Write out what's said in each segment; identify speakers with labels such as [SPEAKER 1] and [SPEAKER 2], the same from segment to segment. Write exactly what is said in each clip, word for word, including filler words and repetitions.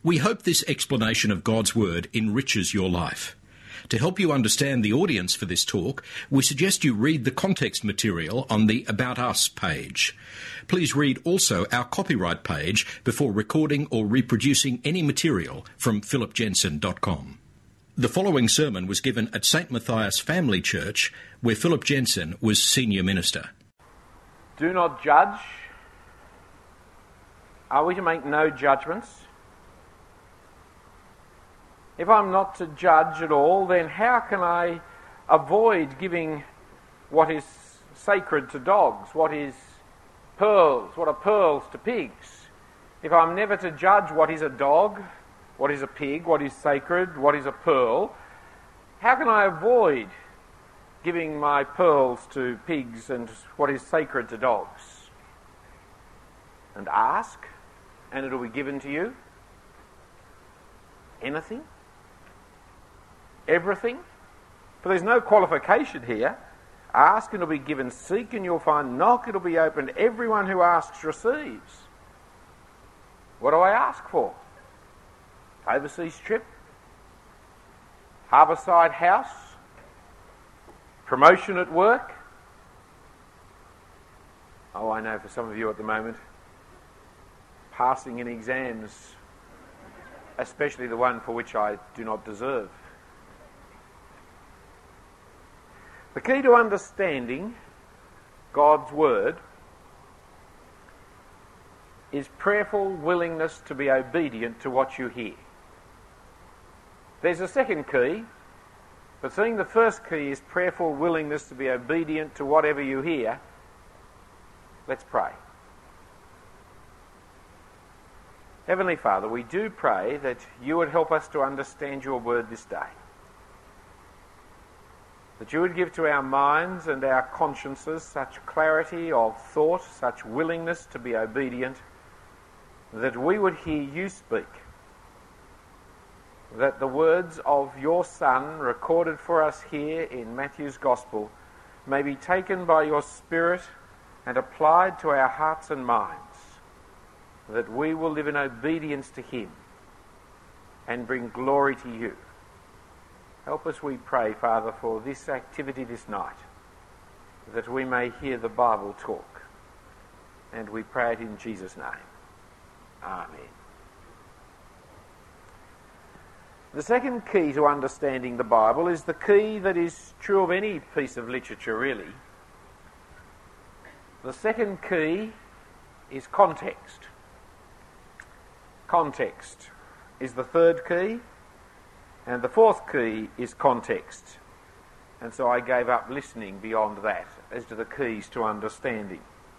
[SPEAKER 1] We hope this explanation of God's Word enriches your life. To help you understand the audience for this talk, we suggest you read the context material on the About Us page. Please read also our copyright page before recording or reproducing any material from philip jensen dot com. The following sermon was given at Saint Matthias Family Church, where Philip Jensen was senior minister.
[SPEAKER 2] Do not judge. Are we to make no judgments? If I'm not to judge at all, then how can I avoid giving what is sacred to dogs, what is pearls, what are pearls to pigs? If I'm never to judge what is a dog, what is a pig, what is sacred, what is a pearl, how can I avoid giving my pearls to pigs and what is sacred to dogs? And ask, and it'll be given to you. Anything? Everything? For there's no qualification here. Ask and it'll be given. Seek and you'll find. Knock, it'll be opened. Everyone who asks receives. What do I ask for? Overseas trip? Harbourside house? Promotion at work? Oh, I know for some of you at the moment, passing in exams, especially the one for which I do not deserve. The key to understanding God's Word is prayerful willingness to be obedient to what you hear. There's a second key, but seeing the first key is prayerful willingness to be obedient to whatever you hear, let's pray. Heavenly Father, we do pray that you would help us to understand your word this day. That you would give to our minds and our consciences such clarity of thought, such willingness to be obedient, that we would hear you speak. That the words of your Son, recorded for us here in Matthew's Gospel, may be taken by your Spirit and applied to our hearts and minds, that we will live in obedience to him and bring glory to you. Help us, we pray, Father, for this activity this night, that we may hear the Bible talk. And we pray it in Jesus' name. Amen. The second key to understanding the Bible is the key that is true of any piece of literature, really. The second key is context. Context is the third key, and the fourth key is context. And so I gave up listening beyond that as to the keys to understanding.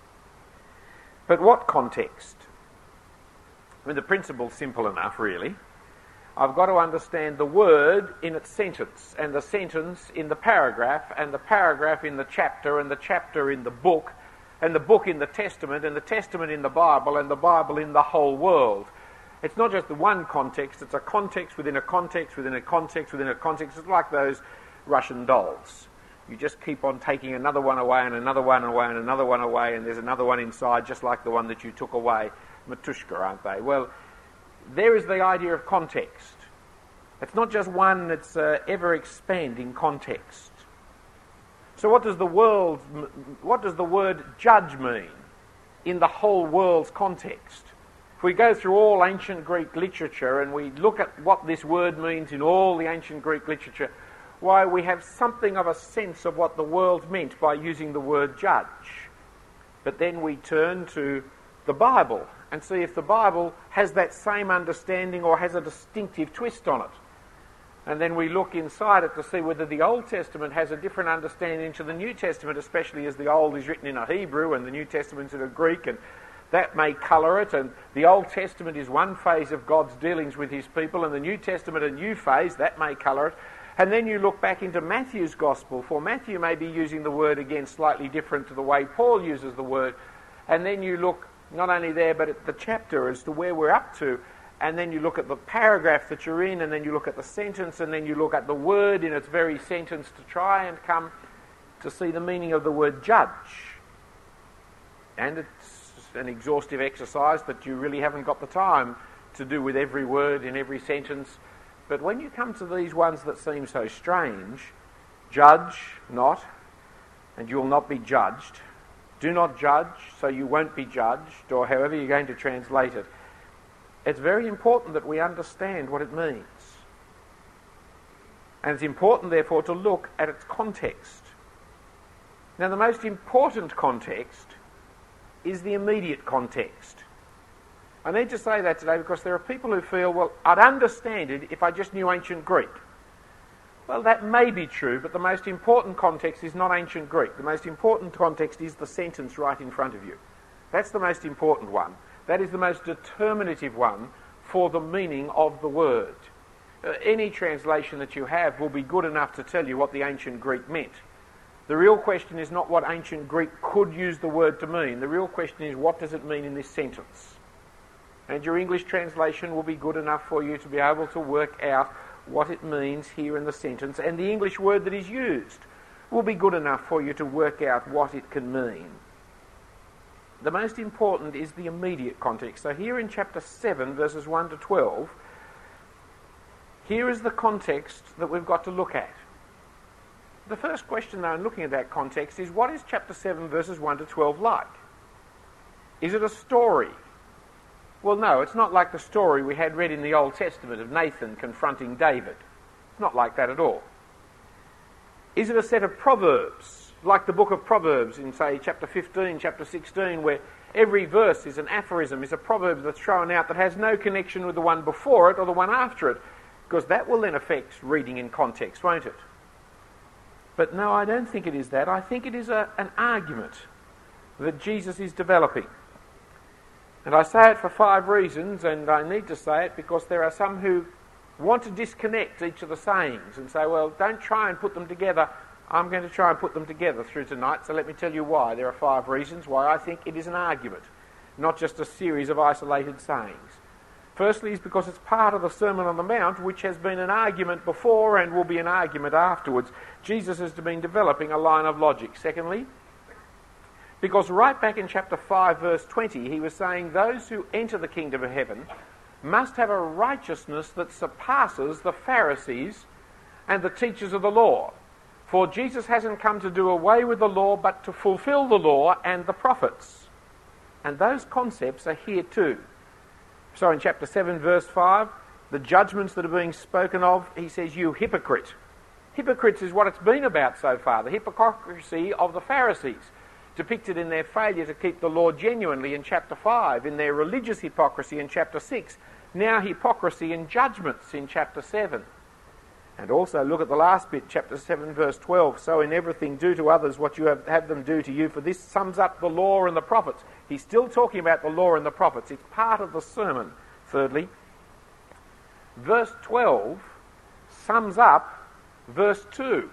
[SPEAKER 2] But what context? I mean, the principle's simple enough, really. I've got to understand the word in its sentence, and the sentence in the paragraph, and the paragraph in the chapter, and the chapter in the book, and the book in the Testament, and the Testament in the Bible, and the Bible in the whole world. It's not just the one context, it's a context within a context within a context within a context. It's like those Russian dolls. You just keep on taking another one away and another one away and another one away, and there's another one inside just like the one that you took away. Matushka, aren't they? Well, there is the idea of context. It's not just one, it's uh, ever-expanding context. So what does the world, what does the word judge mean in the whole world's context? If we go through all ancient Greek literature and we look at what this word means in all the ancient Greek literature, why, we have something of a sense of what the world meant by using the word judge. But then we turn to the Bible and see if the Bible has that same understanding or has a distinctive twist on it. And then we look inside it to see whether the Old Testament has a different understanding to the New Testament, especially as the Old is written in a Hebrew and the New Testament's in a Greek, and that may colour it. And the Old Testament is one phase of God's dealings with his people, and the New Testament a new phase, that may colour it. And then you look back into Matthew's Gospel, for Matthew may be using the word again slightly different to the way Paul uses the word. And then you look not only there but at the chapter as to where we're up to, and then you look at the paragraph that you're in, and then you look at the sentence, and then you look at the word in its very sentence to try and come to see the meaning of the word judge. And it's an exhaustive exercise that you really haven't got the time to do with every word in every sentence. But when you come to these ones that seem so strange, judge not, and you will not be judged. Do not judge, so you won't be judged, or however you're going to translate it. It's very important that we understand what it means. And it's important, therefore, to look at its context. Now, the most important context is the immediate context. I need to say that today because there are people who feel, well, I'd understand it if I just knew ancient Greek. Well, that may be true, but the most important context is not ancient Greek. The most important context is the sentence right in front of you. That's the most important one. That is the most determinative one for the meaning of the word. Uh, any translation that you have will be good enough to tell you what the ancient Greek meant. The real question is not what ancient Greek could use the word to mean. The real question is, what does it mean in this sentence? And your English translation will be good enough for you to be able to work out what it means here in the sentence, and the English word that is used will be good enough for you to work out what it can mean. The most important is the immediate context. So here in chapter seven, verses one to twelve, here is the context that we've got to look at. The first question, though, in looking at that context is, what is chapter seven, verses one to twelve like? Is it a story? Well, no, it's not like the story we had read in the Old Testament of Nathan confronting David. It's not like that at all. Is it a set of proverbs, like the book of Proverbs in, say, chapter fifteen, chapter sixteen, where every verse is an aphorism, is a proverb that's thrown out that has no connection with the one before it or the one after it? Because that will then affect reading in context, won't it? But no, I don't think it is that. I think it is a, an argument that Jesus is developing. And I say it for five reasons, and I need to say it because there are some who want to disconnect each of the sayings and say, well, don't try and put them together. I'm going to try and put them together through tonight, so let me tell you why. There are five reasons why I think it is an argument, not just a series of isolated sayings. Firstly is because it's part of the Sermon on the Mount, which has been an argument before and will be an argument afterwards. Jesus has been developing a line of logic. Secondly, because right back in chapter five, verse twenty, he was saying those who enter the kingdom of heaven must have a righteousness that surpasses the Pharisees and the teachers of the law. For Jesus hasn't come to do away with the law, but to fulfill the law and the prophets. And those concepts are here too. So in chapter seven, verse five, the judgments that are being spoken of, he says, you hypocrite. Hypocrites is what it's been about so far, the hypocrisy of the Pharisees, depicted in their failure to keep the law genuinely in chapter five, in their religious hypocrisy in chapter six, now hypocrisy in judgments in chapter seven. And also look at the last bit, chapter seven, verse twelve. So in everything do to others what you have, have them do to you, for this sums up the law and the prophets. He's still talking about the law and the prophets. It's part of the sermon. Thirdly, verse twelve sums up verse two.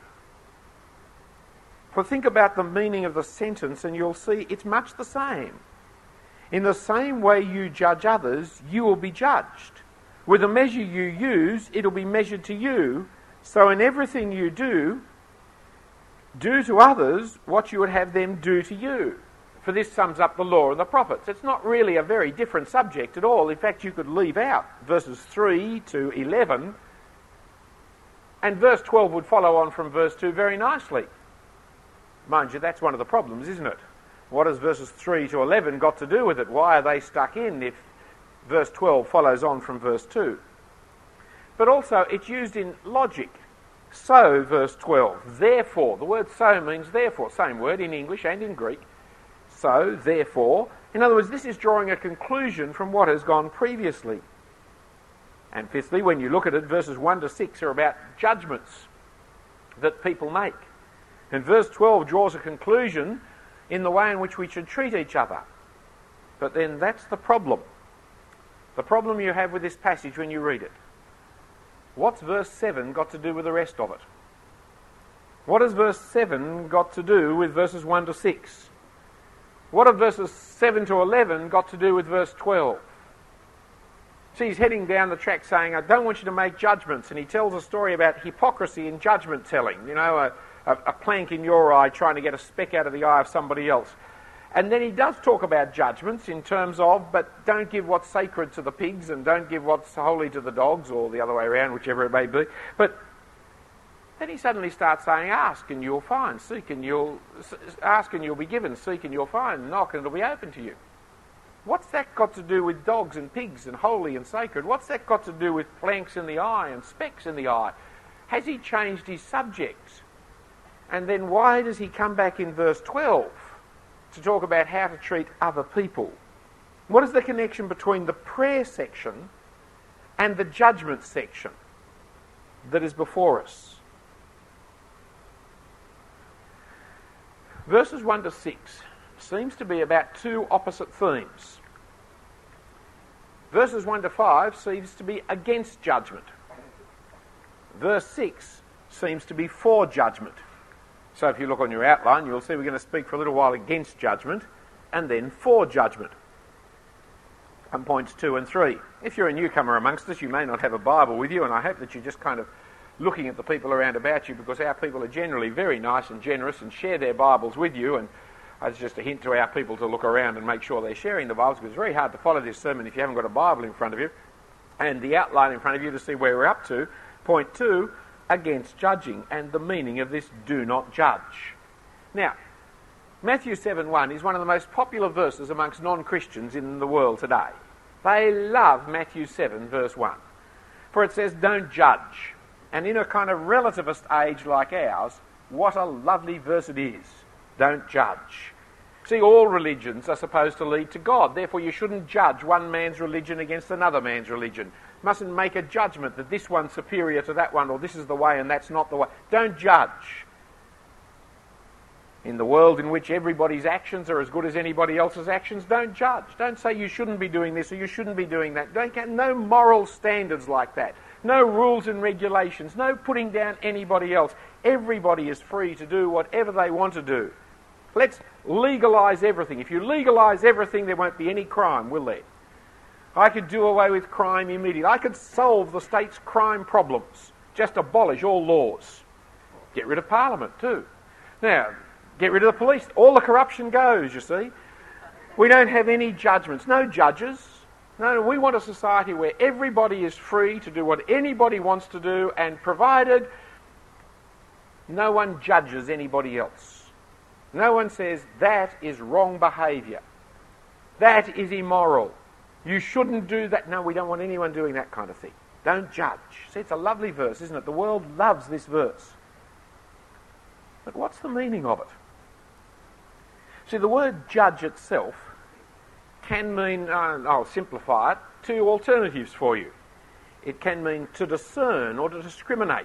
[SPEAKER 2] For think about the meaning of the sentence and you'll see it's much the same. In the same way you judge others, you will be judged. With the measure you use, it'll be measured to you. So in everything you do, do to others what you would have them do to you. For this sums up the law and the prophets. It's not really a very different subject at all. In fact, you could leave out verses three to eleven, and verse twelve would follow on from verse two very nicely. Mind you, that's one of the problems, isn't it? What has verses three to eleven got to do with it? Why are they stuck in if verse twelve follows on from verse two? But also, it's used in logic. So, verse twelve, therefore. The word so means therefore. Same word in English and in Greek. So, therefore. In other words, this is drawing a conclusion from what has gone previously. And fifthly, when you look at it, verses one to six are about judgments that people make. And verse twelve draws a conclusion in the way in which we should treat each other. But then that's the problem. The problem you have with this passage when you read it. What's verse seven got to do with the rest of it? What has verse seven got to do with verses one to six? What have verses seven to eleven got to do with verse twelve? See, he's heading down the track saying, I don't want you to make judgments. And he tells a story about hypocrisy in judgment telling. You know, a, a, a plank in your eye trying to get a speck out of the eye of somebody else. And then he does talk about judgments in terms of, but don't give what's sacred to the pigs and don't give what's holy to the dogs, or the other way around, whichever it may be. But then he suddenly starts saying, ask and you'll find, seek and you'll, ask and you'll be given, seek and you'll find, knock and it'll be open to you. What's that got to do with dogs and pigs and holy and sacred? What's that got to do with planks in the eye and specks in the eye? Has he changed his subject? And then why does he come back in verse twelve to talk about how to treat other people? What is the connection between the prayer section and the judgment section that is before us? Verses one to six seems to be about two opposite themes. Verses one to five seems to be against judgment. Verse six seems to be for judgment. So if you look on your outline, you'll see we're going to speak for a little while against judgment and then for judgment. And points two and three. If you're a newcomer amongst us, you may not have a Bible with you, and I hope that you're just kind of looking at the people around about you, because our people are generally very nice and generous and share their Bibles with you. And it's just a hint to our people to look around and make sure they're sharing the Bibles, because it's very hard to follow this sermon if you haven't got a Bible in front of you and the outline in front of you to see where we're up to. Point two, against judging, and the meaning of this do not judge. Now, Matthew seven one is one of the most popular verses amongst non-Christians in the world today. They love Matthew seven verse one, for it says don't judge. And in a kind of relativist age like ours, what a lovely verse it is. Don't judge. See, all religions are supposed to lead to God. Therefore, you shouldn't judge one man's religion against another man's religion. Mustn't make a judgment that this one's superior to that one, or this is the way and that's not the way. Don't judge. In the world in which everybody's actions are as good as anybody else's actions, don't judge. Don't say you shouldn't be doing this or you shouldn't be doing that. Don't get no moral standards like that. No rules and regulations. No putting down anybody else. Everybody is free to do whatever they want to do. Let's legalise everything. If you legalise everything, there won't be any crime, will there? I could do away with crime immediately. I could solve the state's crime problems. Just abolish all laws. Get rid of Parliament too. Now, get rid of the police. All the corruption goes, you see. We don't have any judgments. No judges. No, we want a society where everybody is free to do what anybody wants to do, and provided no one judges anybody else. No one says, that is wrong behaviour. That is immoral. You shouldn't do that. No, we don't want anyone doing that kind of thing. Don't judge. See, it's a lovely verse, isn't it? The world loves this verse. But what's the meaning of it? See, the word judge itself can mean, uh, I'll simplify it, two alternatives for you. It can mean to discern or to discriminate.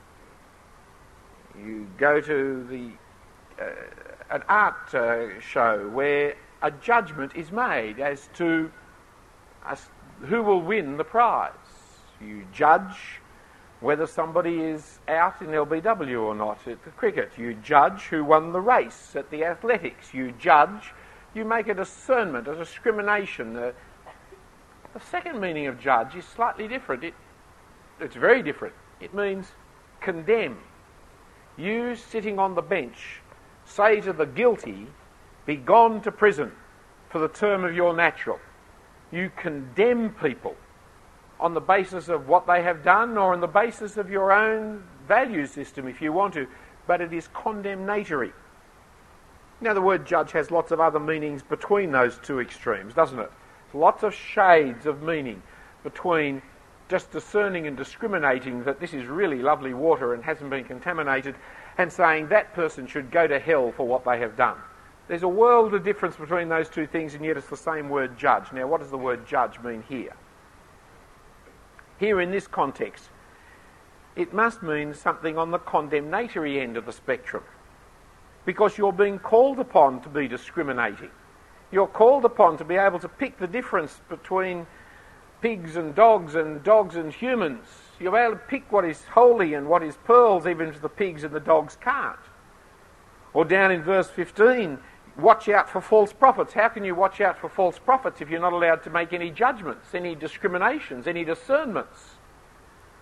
[SPEAKER 2] You go to the uh, an art uh, show where a judgment is made as to uh, who will win the prize. You judge whether somebody is out in L B W or not at the cricket. You judge who won the race at the athletics. You judge, you make a discernment, a discrimination. Uh, the second meaning of judge is slightly different. It, it's very different. It means condemn. You, sitting on the bench, say to the guilty, be gone to prison for the term of your natural. You condemn people on the basis of what they have done, or on the basis of your own value system if you want to, but it is condemnatory. Now, the word judge has lots of other meanings between those two extremes, doesn't it? Lots of shades of meaning between just discerning and discriminating that this is really lovely water and hasn't been contaminated, and saying that person should go to hell for what they have done. There's a world of difference between those two things, and yet it's the same word judge. Now, what does the word judge mean here? Here in this context, it must mean something on the condemnatory end of the spectrum, because you're being called upon to be discriminating. You're called upon to be able to pick the difference between pigs and dogs and dogs and humans. You're able to pick what is holy and what is pearls, even if the pigs and the dogs can't. Or down in verse fifteen, watch out for false prophets. How can you watch out for false prophets if you're not allowed to make any judgments, any discriminations, any discernments?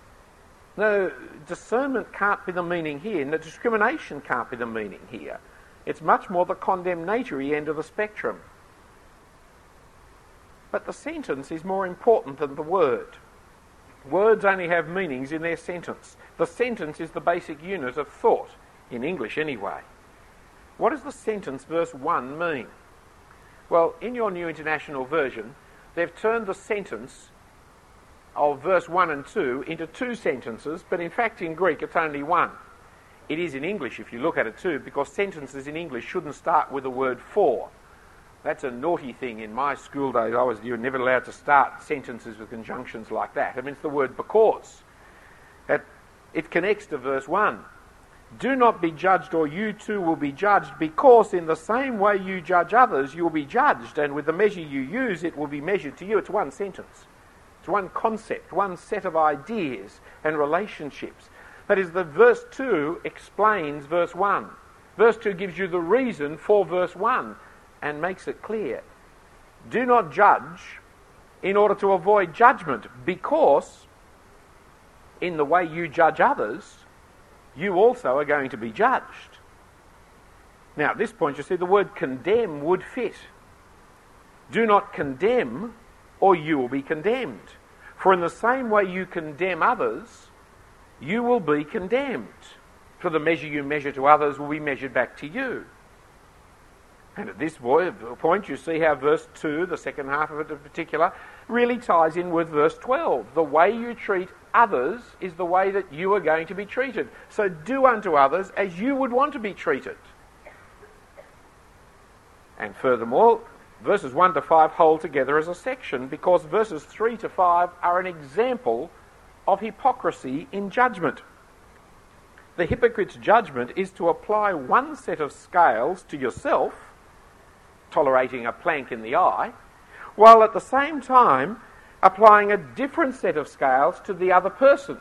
[SPEAKER 2] No, discernment can't be the meaning here, and the discrimination can't be the meaning here. It's much more the condemnatory end of the spectrum. But the sentence is more important than the word. Words only have meanings in their sentence. The sentence is the basic unit of thought, in English anyway. What does the sentence verse one mean? Well, in your New International Version, they've turned the sentence of verse one and two into two sentences, but in fact in Greek it's only one. It is in English if you look at it too, because sentences in English shouldn't start with the word for. That's a naughty thing. In my school days, I was you were never allowed to start sentences with conjunctions like that. It means the word because. That it connects to verse one. Do not be judged, or you too will be judged, because in the same way you judge others, you will be judged, and with the measure you use, it will be measured to you. It's one sentence. It's one concept, one set of ideas and relationships. That is, the verse two explains verse one. Verse two gives you the reason for verse one and makes it clear. Do not judge in order to avoid judgment, because in the way you judge others, you also are going to be judged. Now, at this point, you see the word condemn would fit. Do not condemn, or you will be condemned. For in the same way you condemn others, you will be condemned. For the measure you measure to others will be measured back to you. And at this point, you see how verse two, the second half of it in particular, really ties in with verse twelve. The way you treat others is the way that you are going to be treated. So do unto others as you would want to be treated. And furthermore, verses one to five hold together as a section, because verses three to five are an example of hypocrisy in judgment. The hypocrite's judgment is to apply one set of scales to yourself, tolerating a plank in the eye, while at the same time applying a different set of scales to the other person,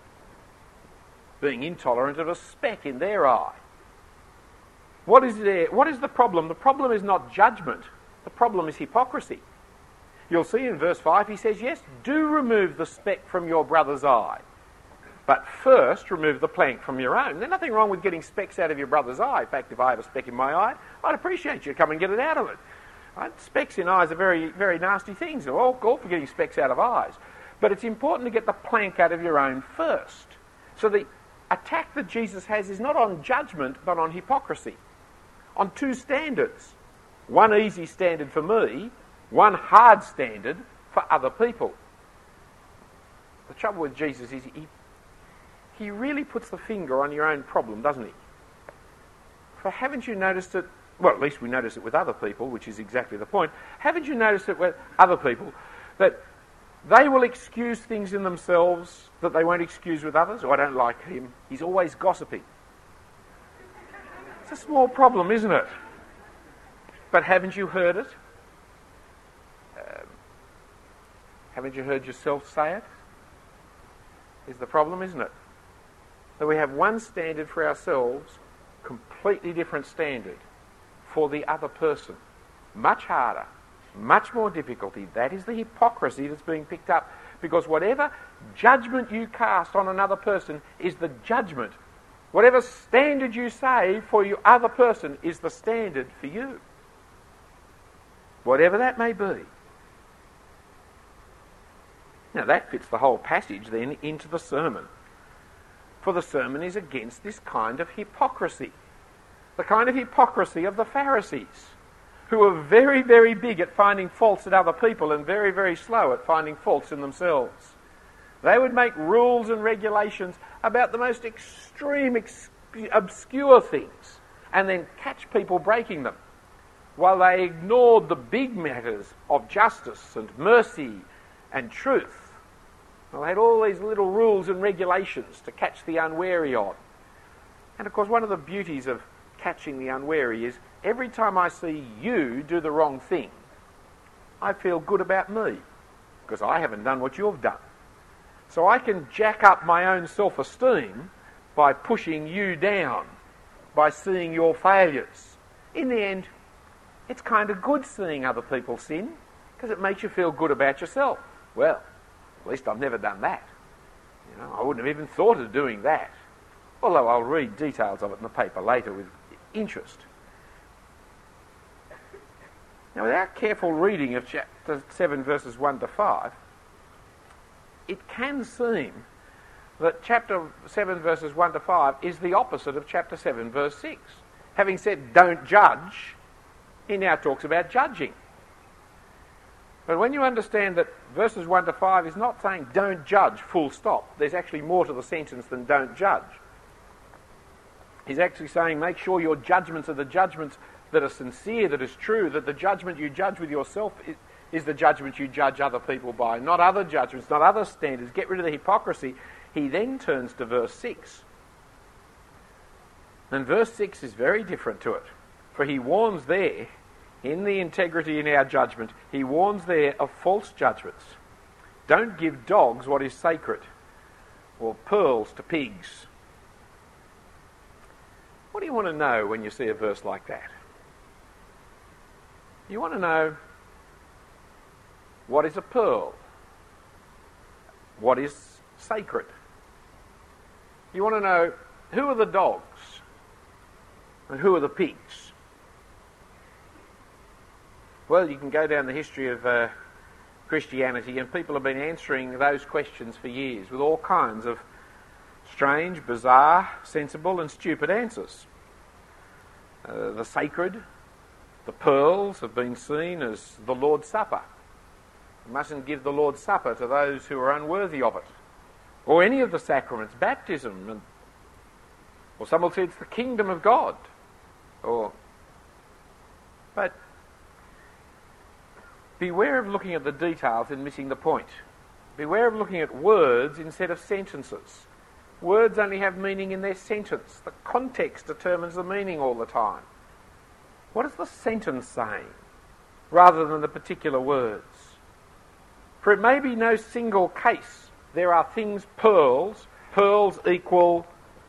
[SPEAKER 2] being intolerant of a speck in their eye. What is there? What is the problem? The problem is not judgment. The problem is hypocrisy. You'll see in verse five he says, yes, do remove the speck from your brother's eye, but first remove the plank from your own. There's nothing wrong with getting specks out of your brother's eye. In fact, if I had a speck in my eye, I'd appreciate you to come and get it out of it. Right? Specks in eyes are very, very nasty things. They're all all for getting specks out of eyes. But it's important to get the plank out of your own first. So the attack that Jesus has is not on judgment, but on hypocrisy. On two standards. One easy standard for me, one hard standard for other people. The trouble with Jesus is he, he really puts the finger on your own problem, doesn't he? For haven't you noticed it? Well, at least we notice it with other people, which is exactly the point. Haven't you noticed it with other people, that they will excuse things in themselves that they won't excuse with others? Oh, I don't like him. He's always gossiping. It's a small problem, isn't it? But haven't you heard it? Um, haven't you heard yourself say it? Is the problem, isn't it? That we have one standard for ourselves, completely different standard for the other person. Much harder, much more difficulty. That is the hypocrisy that's being picked up, because whatever judgment you cast on another person is the judgment. Whatever standard you say for your other person is the standard for you. Whatever that may be. Now that fits the whole passage then into the sermon. For the sermon is against this kind of hypocrisy. The kind of hypocrisy of the Pharisees, who were very, very big at finding faults in other people and very, very slow at finding faults in themselves. They would make rules and regulations about the most extreme, ex- obscure things and then catch people breaking them, while they ignored the big matters of justice and mercy and truth. Well, they had all these little rules and regulations to catch the unwary on. And of course, one of the beauties of catching the unwary is every time I see you do the wrong thing, I feel good about me, because I haven't done what you've done. So I can jack up my own self-esteem by pushing you down, by seeing your failures. In the end, it's kind of good seeing other people sin, because it makes you feel good about yourself. Well, at least I've never done that. You know, I wouldn't have even thought of doing that. Although I'll read details of it in the paper later with interest. Now, without careful reading of chapter seven, verses one to five, it can seem that chapter seven, verses one to five is the opposite of chapter seven, verse six. Having said, don't judge, he now talks about judging. But when you understand that verses one to five is not saying don't judge, full stop. There's actually more to the sentence than don't judge. He's actually saying make sure your judgments are the judgments that are sincere, that is true, that the judgment you judge with yourself is, is the judgment you judge other people by, not other judgments, not other standards. Get rid of the hypocrisy. He then turns to verse six. And verse six is very different to it. For he warns there, in the integrity in our judgment, he warns there of false judgments. Don't give dogs what is sacred, or pearls to pigs. What do you want to know when you see a verse like that? You want to know what is a pearl, what is sacred. You want to know who are the dogs and who are the pigs. Well, you can go down the history of uh, Christianity, and people have been answering those questions for years with all kinds of strange, bizarre, sensible and stupid answers. Uh, the sacred, the pearls have been seen as the Lord's Supper. You mustn't give the Lord's Supper to those who are unworthy of it. Or any of the sacraments, baptism, and, or some will say it's the kingdom of God. Or, but beware of looking at the details and missing the point. Beware of looking at words instead of sentences. Words only have meaning in their sentence. The context determines the meaning all the time. What is the sentence saying, rather than the particular words? For it may be no single case. There are things, pearls, pearls equal,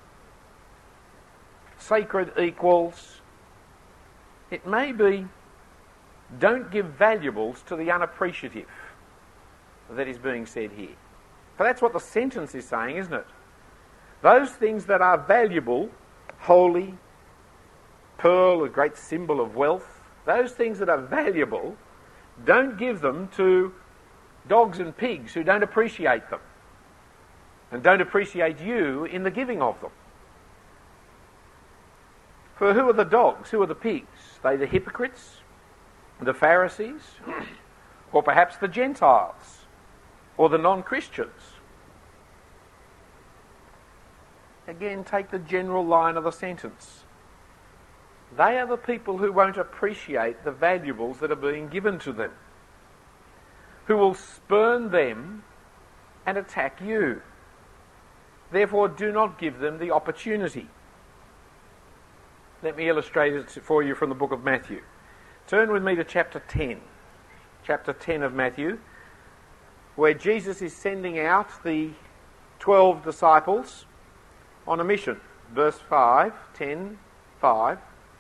[SPEAKER 2] sacred equals. It may be, don't give valuables to the unappreciative that is being said here. For that's what the sentence is saying, isn't it? Those things that are valuable, holy, pearl, a great symbol of wealth, those things that are valuable, don't give them to dogs and pigs who don't appreciate them and don't appreciate you in the giving of them. For who are the dogs? Who are the pigs? Are they the hypocrites, the Pharisees, or perhaps the Gentiles, or the non-Christians? Again, take the general line of the sentence. They are the people who won't appreciate the valuables that are being given to them, who will spurn them and attack you. Therefore, do not give them the opportunity. Let me illustrate it for you from the book of Matthew. Turn with me to chapter ten. Chapter ten of Matthew, where Jesus is sending out the twelve disciples on a mission. Verse five, ten, five.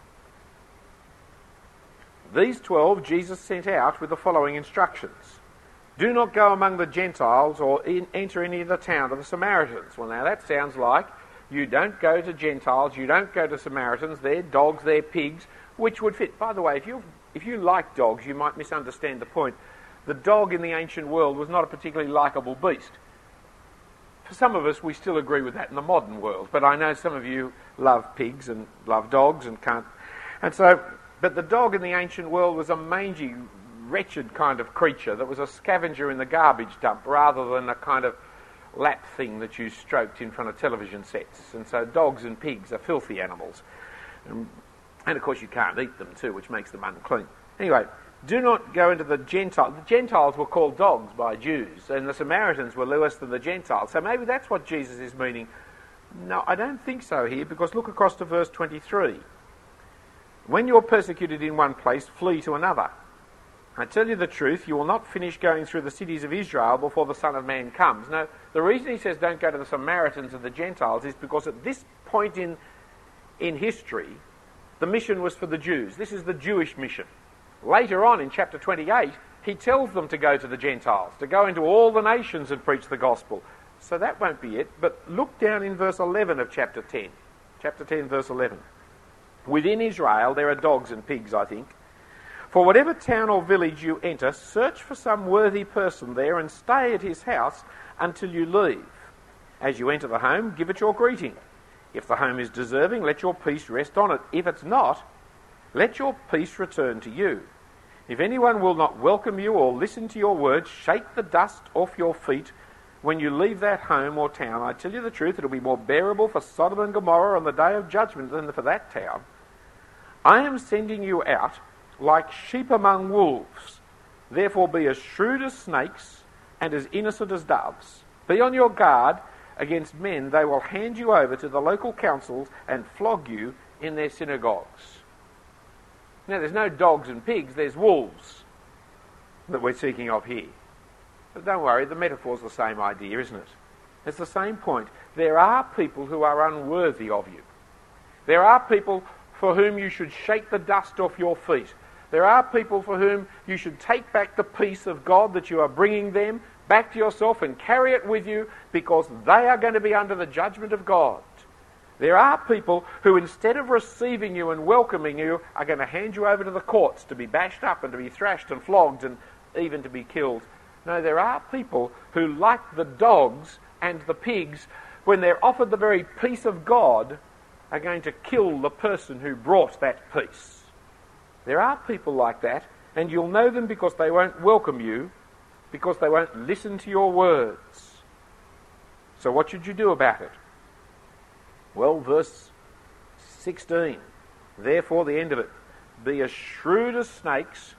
[SPEAKER 2] These twelve Jesus sent out with the following instructions. Do not go among the Gentiles or in, enter any of the town of the Samaritans. Well, now that sounds like you don't go to Gentiles, you don't go to Samaritans, they're dogs, they're pigs, which would fit. By the way, if you if you like dogs, you might misunderstand the point. The dog in the ancient world was not a particularly likeable beast. For some of us, we still agree with that in the modern world, but I know some of you love pigs and love dogs and can't. And so, but the dog in the ancient world was a mangy, wretched kind of creature that was a scavenger in the garbage dump rather than a kind of lap thing that you stroked in front of television sets. And so dogs and pigs are filthy animals. Um, and of course you can't eat them too, which makes them unclean. Anyway, do not go into the Gentiles. The Gentiles were called dogs by Jews, and the Samaritans were less than the Gentiles. So maybe that's what Jesus is meaning. No, I don't think so here, because look across to verse twenty-three. When you're persecuted in one place, flee to another. I tell you the truth, you will not finish going through the cities of Israel before the Son of Man comes. Now, the reason he says don't go to the Samaritans and the Gentiles is because at this point in, in history, the mission was for the Jews. This is the Jewish mission. Later on in chapter twenty-eight, he tells them to go to the Gentiles, to go into all the nations and preach the gospel. So that won't be it. But look down in verse eleven of chapter ten. Chapter ten, verse eleven. Within Israel there are dogs and pigs, I think. For whatever town or village you enter, search for some worthy person there and stay at his house until you leave. As you enter the home, give it your greeting. If the home is deserving, let your peace rest on it. If it's not, let your peace return to you. If anyone will not welcome you or listen to your words, shake the dust off your feet when you leave that home or town. I tell you the truth, it'll be more bearable for Sodom and Gomorrah on the day of judgment than for that town. I am sending you out like sheep among wolves. Therefore be as shrewd as snakes and as innocent as doves. Be on your guard against men. They will hand you over to the local councils and flog you in their synagogues. Now, there's no dogs and pigs, there's wolves that we're speaking of here. But don't worry, the metaphor's the same idea, isn't it? It's the same point. There are people who are unworthy of you. There are people for whom you should shake the dust off your feet. There are people for whom you should take back the peace of God that you are bringing them back to yourself and carry it with you, because they are going to be under the judgment of God. There are people who, instead of receiving you and welcoming you, are going to hand you over to the courts to be bashed up and to be thrashed and flogged and even to be killed. No, there are people who, like the dogs and the pigs, when they're offered the very peace of God, are going to kill the person who brought that peace. There are people like that, and you'll know them because they won't welcome you, because they won't listen to your words. So what should you do about it? Well, verse sixteen, therefore, the end of it, be as shrewd as snakes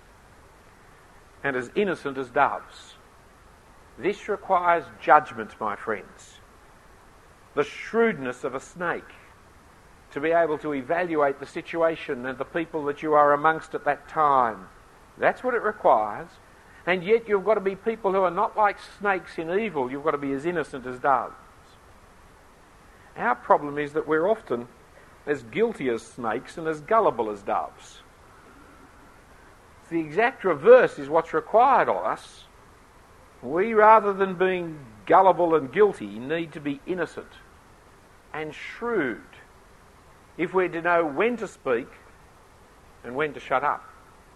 [SPEAKER 2] and as innocent as doves. This requires judgment, my friends. The shrewdness of a snake, to be able to evaluate the situation and the people that you are amongst at that time. That's what it requires. And yet you've got to be people who are not like snakes in evil. You've got to be as innocent as doves. Our problem is that we're often as guilty as snakes and as gullible as doves. The exact reverse is what's required of us. We, rather than being gullible and guilty, need to be innocent and shrewd if we're to know when to speak and when to shut up.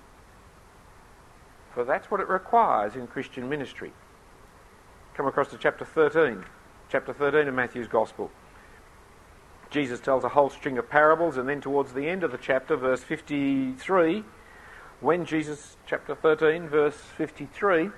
[SPEAKER 2] For that's what it requires in Christian ministry. Come across to chapter thirteen. Chapter thirteen of Matthew's Gospel. Jesus tells a whole string of parables, and then towards the end of the chapter, verse fifty-three, when Jesus, chapter thirteen, verse fifty-three,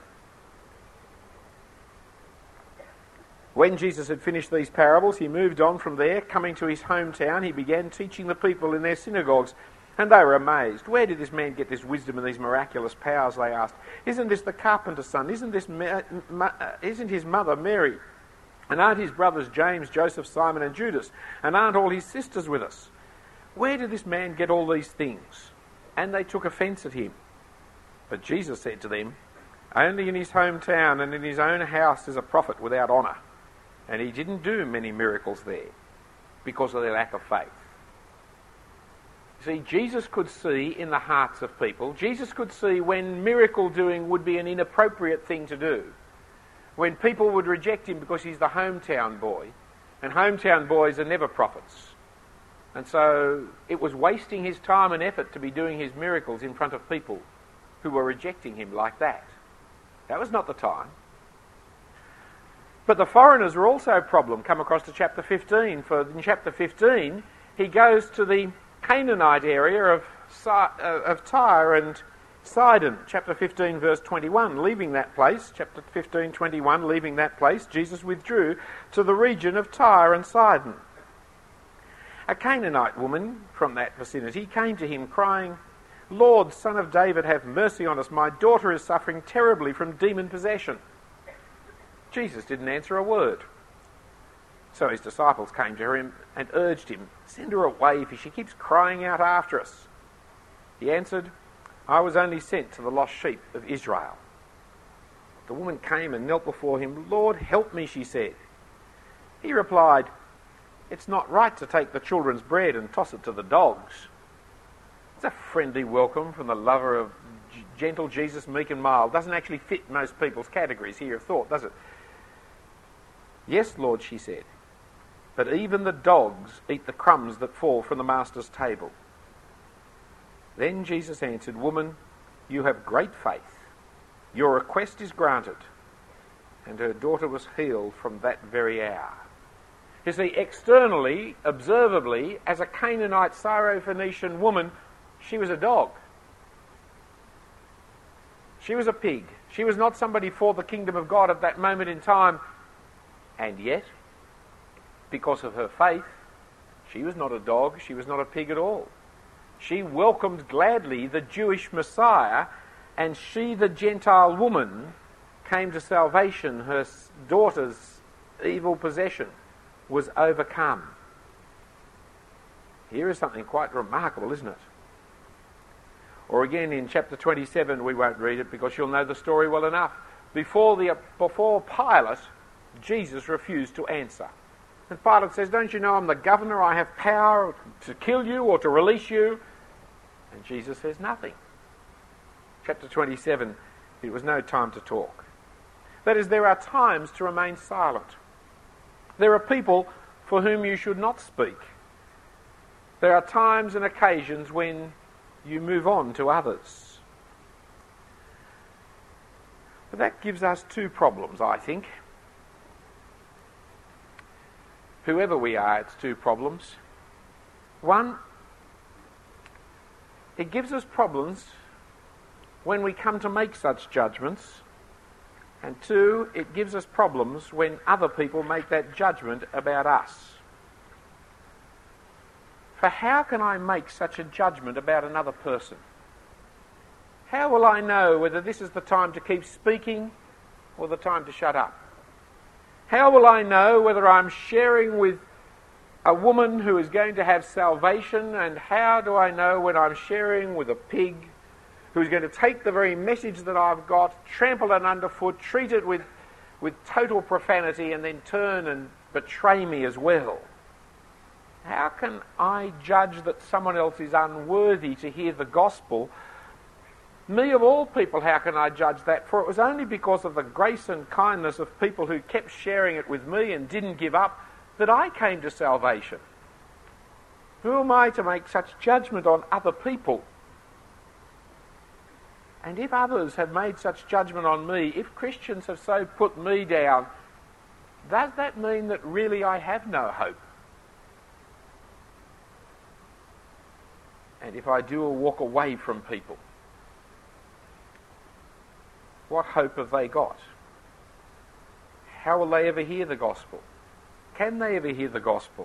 [SPEAKER 2] when Jesus had finished these parables, he moved on from there. Coming to his hometown, he began teaching the people in their synagogues, and they were amazed. Where did this man get this wisdom and these miraculous powers, they asked. Isn't this the carpenter's son? Isn't this Ma- Ma- isn't his mother Mary? And aren't his brothers James, Joseph, Simon and Judas? And aren't all his sisters with us? Where did this man get all these things? And they took offence at him. But Jesus said to them, only in his hometown and in his own house is a prophet without honour. And he didn't do many miracles there because of their lack of faith. See, Jesus could see in the hearts of people. Jesus could see when miracle doing would be an inappropriate thing to do. When people would reject him because he's the hometown boy. And hometown boys are never prophets. And so it was wasting his time and effort to be doing his miracles in front of people who were rejecting him like that. That was not the time. But the foreigners were also a problem. Come across to chapter fifteen. For in chapter fifteen, he goes to the Canaanite area of, of Tyre and Sidon. Chapter fifteen, verse twenty-one. Leaving that place, chapter fifteen, twenty-one, leaving that place, Jesus withdrew to the region of Tyre and Sidon. A Canaanite woman from that vicinity came to him crying, Lord, Son of David, have mercy on us. My daughter is suffering terribly from demon possession. Jesus didn't answer a word. So his disciples came to him and urged him, send her away, for she keeps crying out after us. He answered, I was only sent to the lost sheep of Israel. The woman came and knelt before him. Lord, help me, she said. He replied, it's not right to take the children's bread and toss it to the dogs. It's a friendly welcome from the lover of g- gentle Jesus, meek and mild. Doesn't actually fit most people's categories here of thought, does it? Yes, Lord, she said, but even the dogs eat the crumbs that fall from the master's table. Then Jesus answered, Woman, You have great faith. Your request is granted. And her daughter was healed from that very hour. You see, externally, observably, as a Canaanite Syrophoenician woman, she was a dog. She was a pig. She was not somebody for the kingdom of God at that moment in time. And yet, because of her faith, she was not a dog, she was not a pig at all. She welcomed gladly the Jewish Messiah, and she, the Gentile woman, came to salvation. Her daughter's evil possession was overcome. Here is something quite remarkable, isn't it? Or again in chapter twenty-seven, we won't read it because you'll know the story well enough. Before the before Pilate, Jesus refused to answer. And Pilate says, don't you know I'm the governor, I have power to kill you or to release you? And Jesus says nothing. Chapter twenty-seven, it was no time to talk. That is, there are times to remain silent. There are people for whom you should not speak. There are times and occasions when you move on to others. But that gives us two problems, I think. Whoever we are, it's two problems. One, it gives us problems when we come to make such judgments. And two, it gives us problems when other people make that judgment about us. For how can I make such a judgment about another person? How will I know whether this is the time to keep speaking or the time to shut up? How will I know whether I'm sharing with a woman who is going to have salvation, and how do I know when I'm sharing with a pig who's going to take the very message that I've got, trample it underfoot, treat it with, with total profanity, and then turn and betray me as well? How can I judge that someone else is unworthy to hear the gospel? Me of all people, how can I judge that? For it was only because of the grace and kindness of people who kept sharing it with me and didn't give up that I came to salvation. Who am I to make such judgment on other people? And if others have made such judgment on me, if Christians have so put me down, does that mean that really I have no hope? And if I do walk away from people, what hope have they got? How will they ever hear the gospel? Can they ever hear the gospel?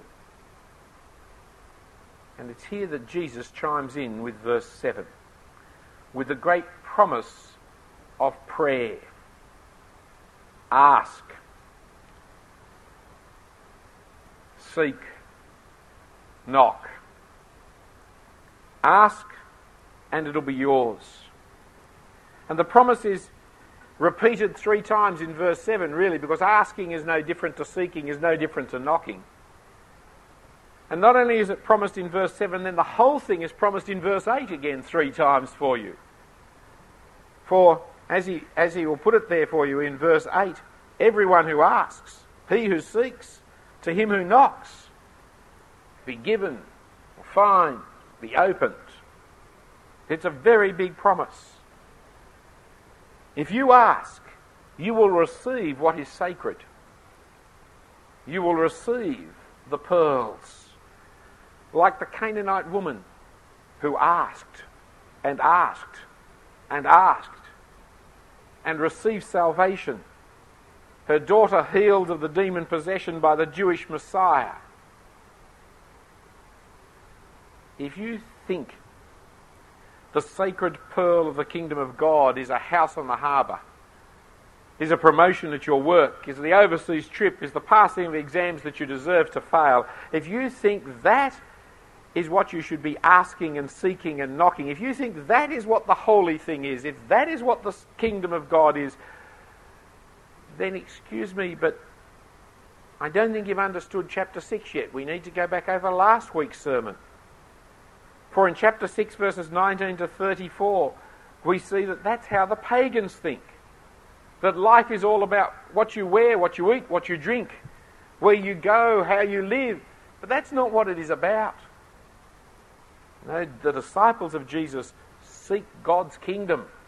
[SPEAKER 2] And it's here that Jesus chimes in with verse seven, with the great promise of prayer. Ask, seek, knock. Ask, and it'll be yours. And the promise is repeated three times in verse seven, really, because asking is no different to seeking, is no different to knocking. And not only is it promised in verse seven, then the whole thing is promised in verse eight again three times for you. For, as he, as he will put it there for you in verse eight, everyone who asks, he who seeks, to him who knocks, be given, find, be opened. It's a very big promise. If you ask, you will receive what is sacred. You will receive the pearls. Like the Canaanite woman who asked and asked and asked and received salvation. Her daughter healed of the demon possession by the Jewish Messiah. If you think the sacred pearl of the kingdom of God is a house on the harbour, is a promotion at your work, is the overseas trip, is the passing of exams that you deserve to fail, if you think that is what you should be asking and seeking and knocking, if you think that is what the holy thing is, if that is what the kingdom of God is, then excuse me, but I don't think you've understood chapter six yet. We need to go back over last week's sermon. For in chapter six, verses nineteen to thirty-four, we see that that's how the pagans think. That life is all about what you wear, what you eat, what you drink, where you go, how you live. But that's not what it is about. No, the disciples of Jesus seek God's kingdom.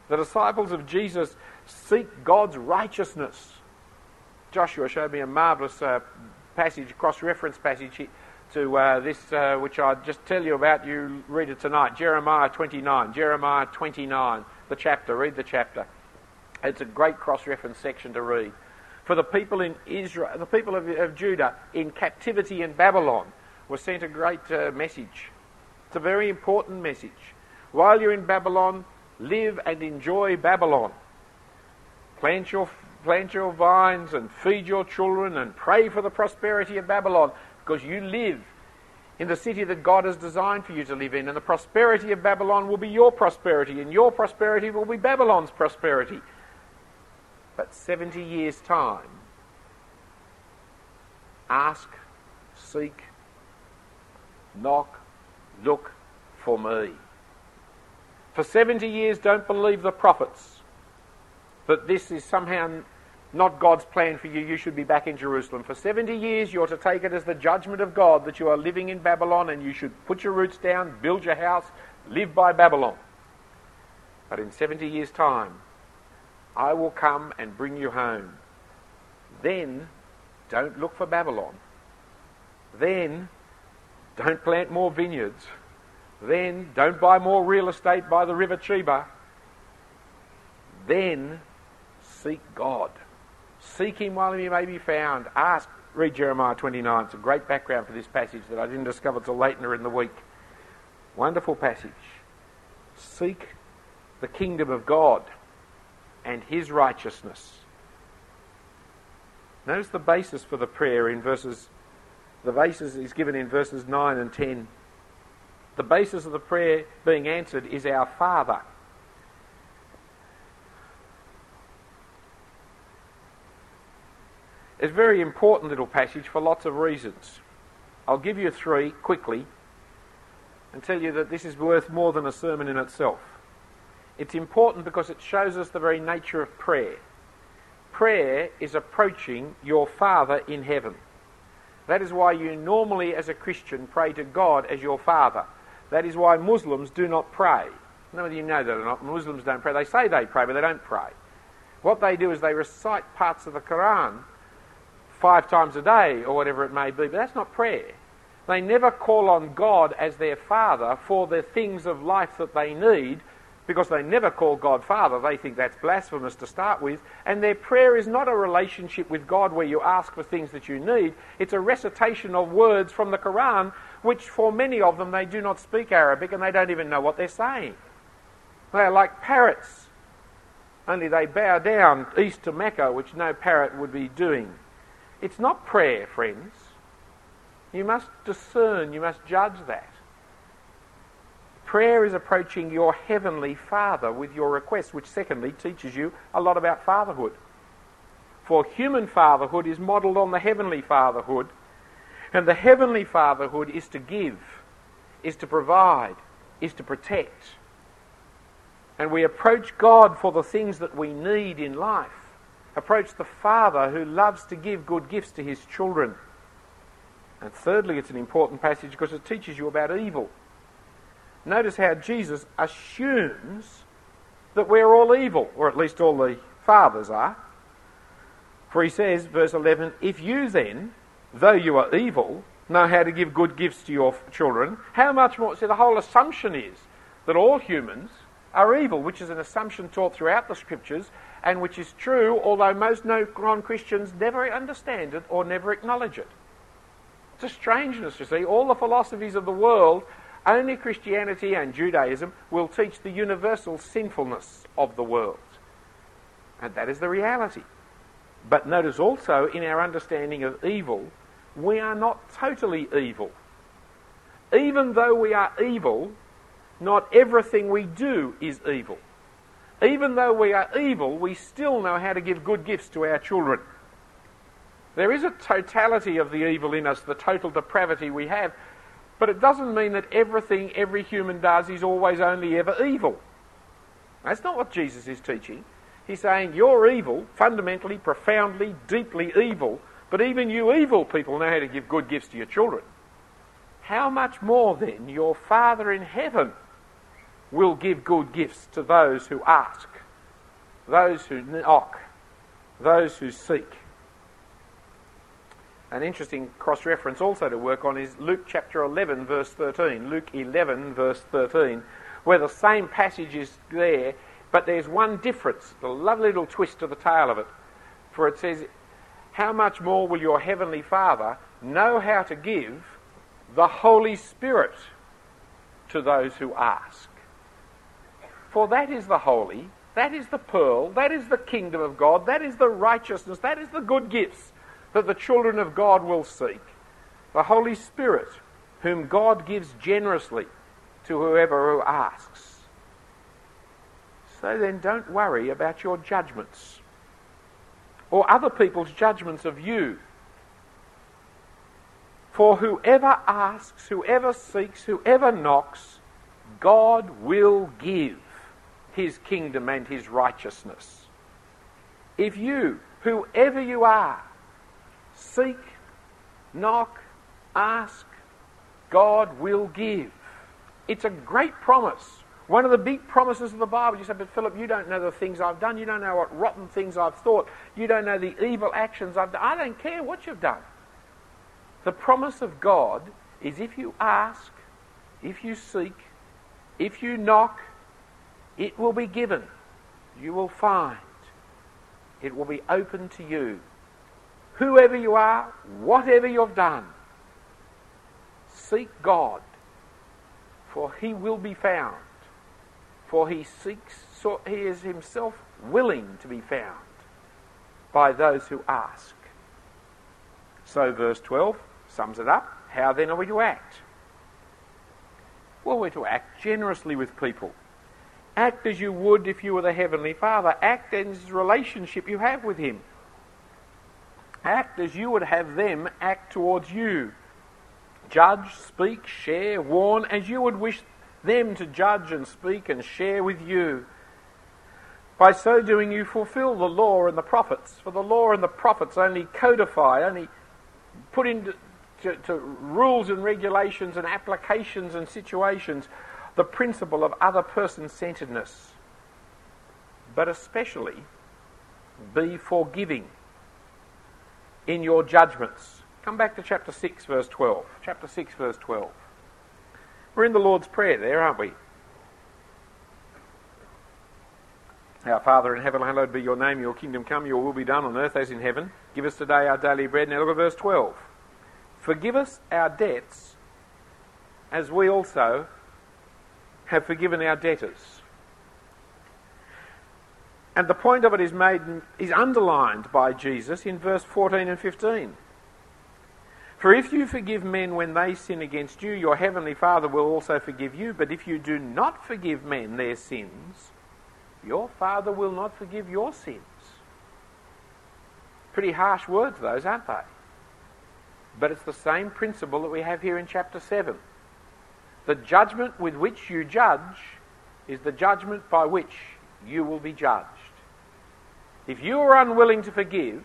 [SPEAKER 2] The disciples of Jesus seek God's righteousness. Joshua showed me a marvellous uh, passage, cross-reference passage to uh, this, uh, which I'll just tell you about. You read it tonight. Jeremiah twenty-nine. Jeremiah twenty-nine, the chapter. Read the chapter. It's a great cross-reference section to read. For the people in Israel, the people of, of Judah in captivity in Babylon were sent a great uh, message. It's a very important message. While you're in Babylon, live and enjoy Babylon. Plant your, plant your vines and feed your children and pray for the prosperity of Babylon, because you live in the city that God has designed for you to live in, and the prosperity of Babylon will be your prosperity, and your prosperity will be Babylon's prosperity. But seventy years' time, ask, seek, knock, look for me. For seventy years, don't believe the prophets that this is somehow not God's plan for you. You should be back in Jerusalem. For seventy years, you're to take it as the judgment of God that you are living in Babylon, and you should put your roots down, build your house, live by Babylon. But in seventy years' time, I will come and bring you home. Then, don't look for Babylon. Then, don't plant more vineyards. Then, don't buy more real estate by the river Cheba. Then, seek God. Seek him while he may be found. Ask. Read Jeremiah twenty-nine. It's a great background for this passage that I didn't discover till later in the week. Wonderful passage. Seek the kingdom of God and his righteousness. Notice the basis for the prayer in verses, the basis is given in verses nine and ten. The basis of the prayer being answered is our Father. It's a very important little passage for lots of reasons. I'll give you three quickly and tell you that this is worth more than a sermon in itself. It's important because it shows us the very nature of prayer. Prayer is approaching your Father in heaven. That is why you normally, as a Christian, pray to God as your Father. That is why Muslims do not pray. I don't know whether you know that or not. Muslims don't pray. They say they pray, but they don't pray. What they do is they recite parts of the Quran five times a day or whatever it may be, but that's not prayer. They never call on God as their Father for the things of life that they need, because they never call God Father. They think that's blasphemous to start with, and their prayer is not a relationship with God where you ask for things that you need. It's a recitation of words from the Quran, which for many of them they do not speak Arabic and they don't even know what they're saying. They are like parrots, only they bow down east to Mecca, which no parrot would be doing. It's not prayer, friends. You must discern, you must judge that. Prayer is approaching your heavenly Father with your requests, which secondly teaches you a lot about fatherhood. For human fatherhood is modelled on the heavenly fatherhood, and the heavenly fatherhood is to give, is to provide, is to protect. And we approach God for the things that we need in life. Approach the Father who loves to give good gifts to his children. And thirdly, it's an important passage because it teaches you about evil. Notice how Jesus assumes that we're all evil, or at least all the fathers are. For he says, verse eleven, if you then, though you are evil, know how to give good gifts to your children, how much more? See, the whole assumption is that all humans are evil, which is an assumption taught throughout the Scriptures, and which is true, although most non-Christians never understand it or never acknowledge it. It's a strangeness, you see. All the philosophies of the world, only Christianity and Judaism will teach the universal sinfulness of the world. And that is the reality. But notice also, in our understanding of evil, we are not totally evil. Even though we are evil, not everything we do is evil. Even though we are evil, we still know how to give good gifts to our children. There is a totality of the evil in us, the total depravity we have, but it doesn't mean that everything every human does is always only ever evil. That's not what Jesus is teaching. He's saying you're evil, fundamentally, profoundly, deeply evil, but even you evil people know how to give good gifts to your children. How much more then your Father in heaven will give good gifts to those who ask, those who knock, those who seek. An interesting cross-reference also to work on is Luke chapter eleven verse thirteen. Luke eleven verse thirteen, where the same passage is there, but there's one difference, the lovely little twist to the tail of it. For it says, how much more will your heavenly Father know how to give the Holy Spirit to those who ask? For that is the holy, that is the pearl, that is the kingdom of God, that is the righteousness, that is the good gifts that the children of God will seek. The Holy Spirit, whom God gives generously to whoever who asks. So then don't worry about your judgments or other people's judgments of you. For whoever asks, whoever seeks, whoever knocks, God will give his kingdom and his righteousness. If you, whoever you are, seek, knock, ask, God will give. It's a great promise. One of the big promises of the Bible. You say, but Philip, you don't know the things I've done. You don't know what rotten things I've thought. You don't know the evil actions I've done. I don't care what you've done. The promise of God is if you ask, if you seek, if you knock, it will be given. You will find. It will be open to you. Whoever you are, whatever you've done, seek God, for he will be found. For he seeks, so he is himself willing to be found by those who ask. So verse twelve sums it up. How then are we to act? Well, we're to act generously with people. Act as you would if you were the Heavenly Father. Act as the relationship you have with him. Act as you would have them act towards you. Judge, speak, share, warn, as you would wish them to judge and speak and share with you. By so doing you fulfill the law and the prophets. For the law and the prophets only codify, only put into to, to rules and regulations and applications and situations the principle of other person-centeredness. But especially be forgiving in your judgments. Come back to chapter six verse twelve. Chapter six verse twelve. We're in the Lord's Prayer there, aren't we? Our Father in heaven, hallowed be your name, your kingdom come, your will be done on earth as in heaven. Give us today our daily bread. Now look at verse twelve. Forgive us our debts as we also have forgiven our debtors. And the point of it is made, is underlined by Jesus in verse fourteen and fifteen. For if you forgive men when they sin against you, your heavenly Father will also forgive you. But if you do not forgive men their sins, your Father will not forgive your sins. Pretty harsh words those, aren't they? But it's the same principle that we have here in chapter seven. The judgment with which you judge is the judgment by which you will be judged. If you are unwilling to forgive,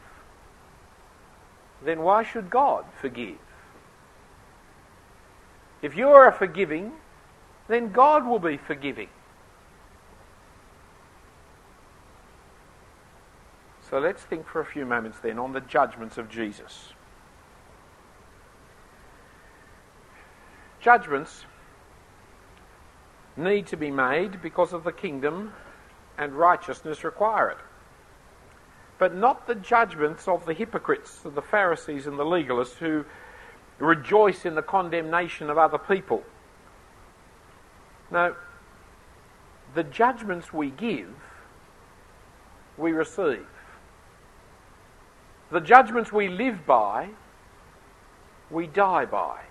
[SPEAKER 2] then why should God forgive? If you are forgiving, then God will be forgiving. So let's think for a few moments then on the judgments of Jesus. Judgments need to be made because of the kingdom and righteousness require it. But not the judgments of the hypocrites, of the Pharisees and the legalists who rejoice in the condemnation of other people. No, the judgments we give, we receive. The judgments we live by, we die by.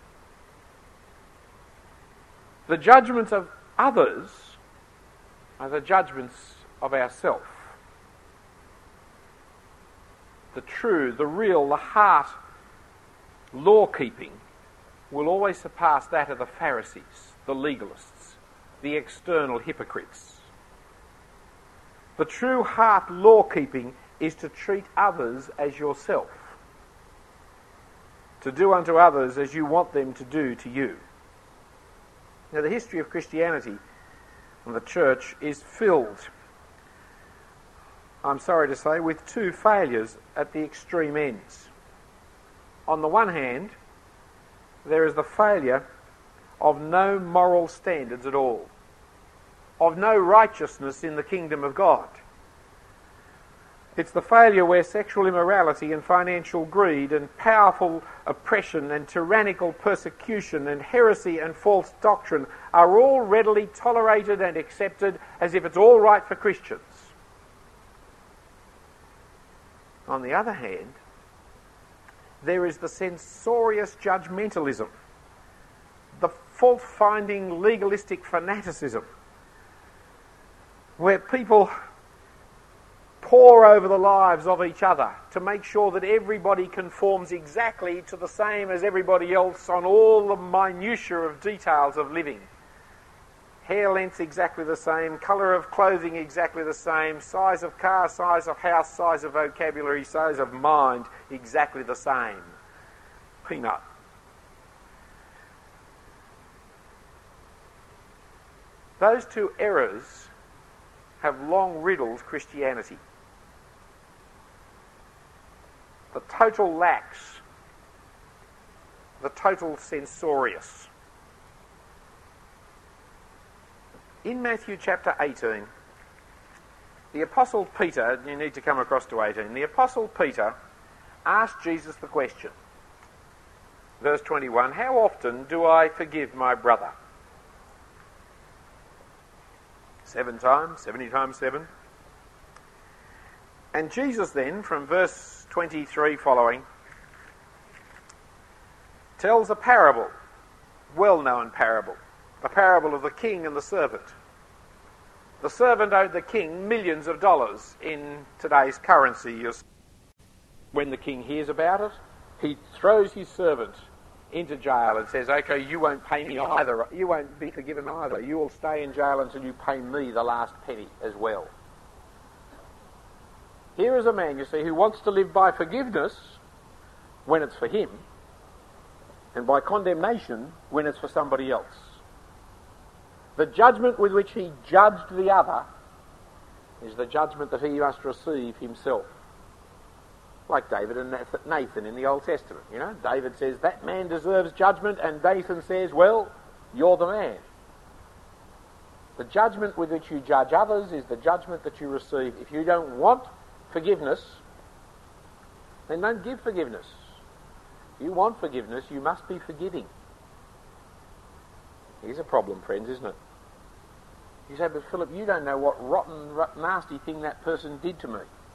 [SPEAKER 2] The judgments of others are the judgments of ourselves. The true, the real, the heart law-keeping will always surpass that of the Pharisees, the legalists, the external hypocrites. The true heart law-keeping is to treat others as yourself, to do unto others as you want them to do to you. Now, the history of Christianity And the church is filled, I'm sorry to say, with two failures at the extreme ends. On the one hand, there is the failure of no moral standards at all, of no righteousness in the kingdom of God. It's the failure where sexual immorality and financial greed and powerful oppression and tyrannical persecution and heresy and false doctrine are all readily tolerated and accepted as if it's all right for Christians. On the other hand, there is the censorious judgmentalism, the fault-finding legalistic fanaticism, where people pore over the lives of each other to make sure that everybody conforms exactly to the same as everybody else on all the minutiae of details of living. Hair length exactly the same, colour of clothing exactly the same, size of car, size of house, size of vocabulary, size of mind exactly the same. Peanut. Those two errors have long riddled Christianity. The total lax, the total censorious. In Matthew chapter eighteen, the Apostle Peter, you need to come across to eighteen, the Apostle Peter asked Jesus the question, verse twenty-one, how often do I forgive my brother? Seven times, seventy times seven. And Jesus then, from verse twenty-three following, tells a parable, well-known parable, the parable of the king and the servant. The servant owed the king millions of dollars in today's currency. When the king hears about it, he throws his servant into jail and says, okay, you won't pay me either. You won't be forgiven either. You will stay in jail until you pay me the last penny as well. Here is a man, you see, who wants to live by forgiveness when it's for him, and by condemnation when it's for somebody else. The judgment with which he judged the other is the judgment that he must receive himself. Like David and Nathan in the Old Testament. You know, David says, that man deserves judgment, and Nathan says, well, you're the man. The judgment with which you judge others is the judgment that you receive. If you don't want forgiveness, then don't give forgiveness. If you want forgiveness, you must be forgiving. Here's a problem, friends, isn't it? You say, but Philip, you don't know what rotten, nasty thing that person did to me.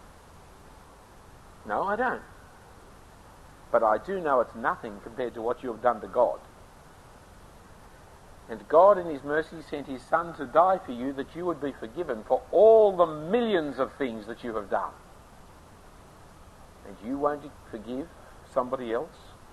[SPEAKER 2] No, I don't. But I do know it's nothing compared to what you have done to God. And God in his mercy sent his Son to die for you that you would be forgiven for all the millions of things that you have done. And you won't forgive somebody else?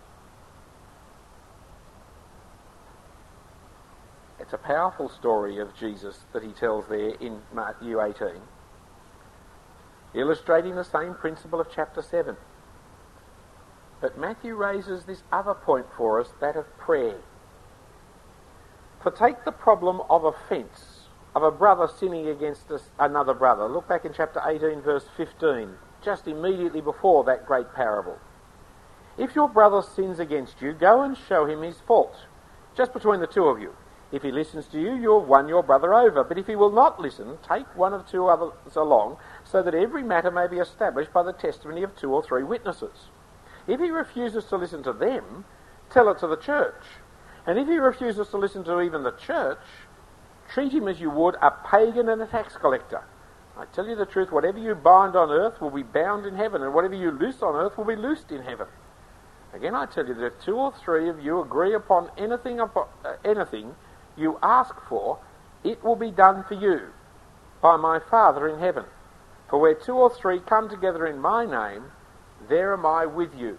[SPEAKER 2] It's a powerful story of Jesus that he tells there in Matthew eighteen, illustrating the same principle of chapter seven. But Matthew raises this other point for us, that of prayer. For take the problem of offence, of a brother sinning against another brother. Look back in chapter eighteen, verse fifteen, just immediately before that great parable. If your brother sins against you, go and show him his fault, just between the two of you. If he listens to you, you have won your brother over. But if he will not listen, take one of two others along, so that every matter may be established by the testimony of two or three witnesses. If he refuses to listen to them, tell it to the church. And if he refuses to listen to even the church, treat him as you would a pagan and a tax collector. I tell you the truth, whatever you bind on earth will be bound in heaven, and whatever you loose on earth will be loosed in heaven. Again, I tell you that if two or three of you agree upon anything, upon, uh, anything you ask for, it will be done for you by my Father in heaven. For where two or three come together in my name, there am I with you.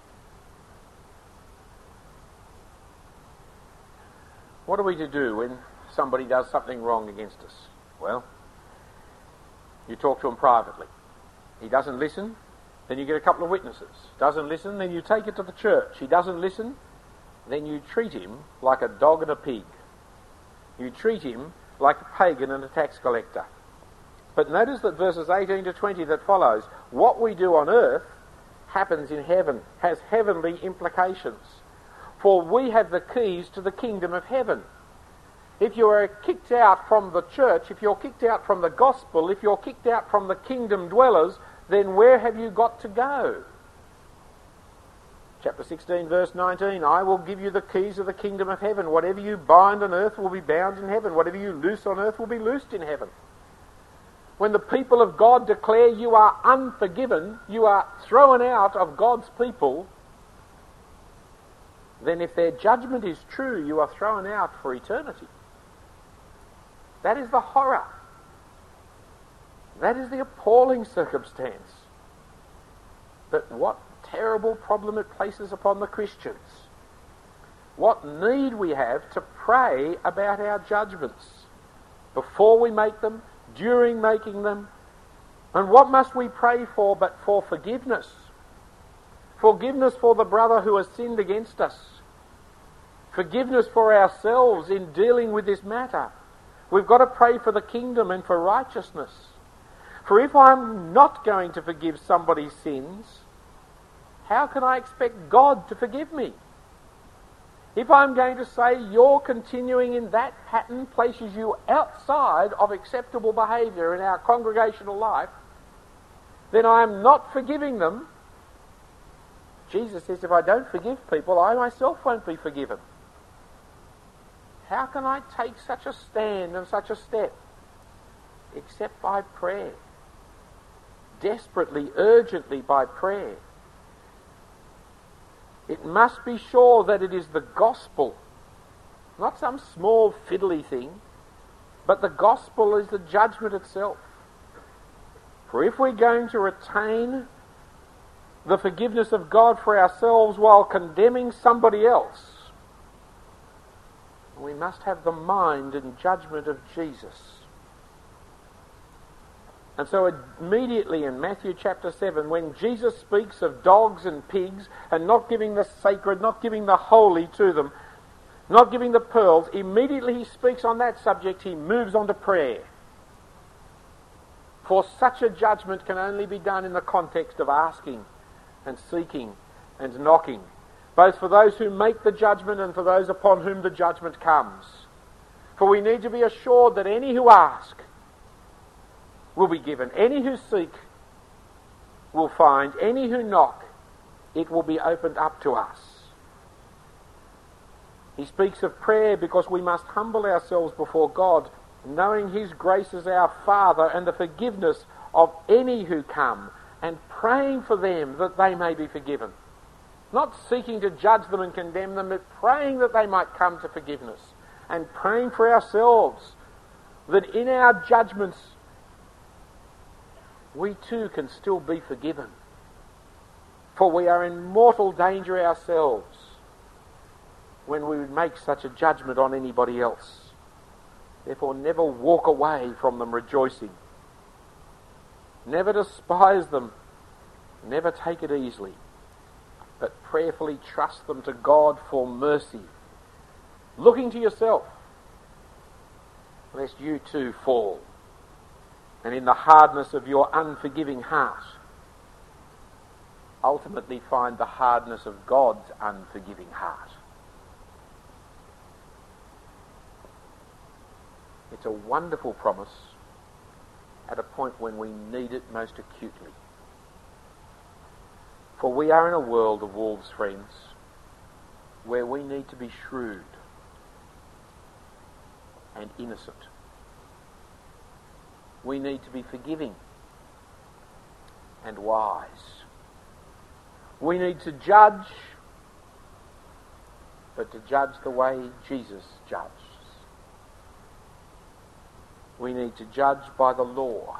[SPEAKER 2] What are we to do when somebody does something wrong against us? Well, you talk to him privately. He doesn't listen, then you get a couple of witnesses. Doesn't listen, then you take it to the church. He doesn't listen, then you treat him like a dog and a pig. You treat him like a pagan and a tax collector. But notice that verses eighteen to twenty that follows, what we do on earth happens in heaven, has heavenly implications. For we have the keys to the kingdom of heaven. If you are kicked out from the church, if you're kicked out from the gospel, if you're kicked out from the kingdom dwellers, then where have you got to go? Chapter sixteen, verse nineteen, I will give you the keys of the kingdom of heaven. Whatever you bind on earth will be bound in heaven. Whatever you loose on earth will be loosed in heaven. When the people of God declare you are unforgiven, you are thrown out of God's people, then if their judgment is true, you are thrown out for eternity. That is the horror. That is the appalling circumstance. But what terrible problem it places upon the Christians. What need we have to pray about our judgments before we make them, during making them. And what must we pray for but for forgiveness? Forgiveness for the brother who has sinned against us. Forgiveness for ourselves in dealing with this matter. We've got to pray for the kingdom and for righteousness. For if I'm not going to forgive somebody's sins, how can I expect God to forgive me? If I'm going to say you're continuing in that pattern places you outside of acceptable behaviour in our congregational life, then I am not forgiving them. Jesus says if I don't forgive people, I myself won't be forgiven. How can I take such a stand and such a step? Except by prayer. Desperately, urgently by prayer. It must be sure that it is the gospel, not some small fiddly thing, but the gospel is the judgment itself. For if we're going to retain the forgiveness of God for ourselves while condemning somebody else, we must have the mind and judgment of Jesus. And so immediately in Matthew chapter seven, when Jesus speaks of dogs and pigs and not giving the sacred, not giving the holy to them, not giving the pearls, immediately he speaks on that subject, he moves on to prayer. For such a judgment can only be done in the context of asking and seeking and knocking, both for those who make the judgment and for those upon whom the judgment comes. For we need to be assured that any who ask will be given. Any who seek will find. Any who knock, it will be opened up to us. He speaks of prayer because we must humble ourselves before God, knowing His grace as our Father and the forgiveness of any who come, and praying for them that they may be forgiven. Not seeking to judge them and condemn them, but praying that they might come to forgiveness. And praying for ourselves that in our judgments we too can still be forgiven. For we are in mortal danger ourselves when we would make such a judgment on anybody else. Therefore never walk away from them rejoicing. Never despise them. Never take it easily. But prayerfully trust them to God for mercy. Looking to yourself, lest you too fall. And in the hardness of your unforgiving heart, ultimately find the hardness of God's unforgiving heart. It's a wonderful promise at a point when we need it most acutely. For we are in a world of wolves, friends, where we need to be shrewd and innocent. We need to be forgiving and wise. We need to judge, but to judge the way Jesus judged. We need to judge by the law,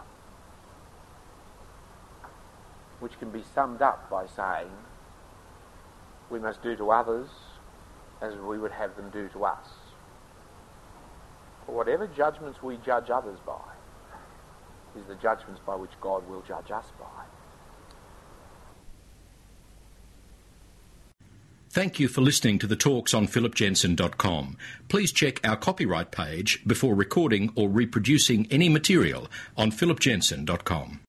[SPEAKER 2] which can be summed up by saying we must do to others as we would have them do to us. For whatever judgments we judge others by is the judgments by which God will judge us by.
[SPEAKER 1] Thank you for listening to the talks on philip jensen dot com. Please check our copyright page before recording or reproducing any material on philip jensen dot com.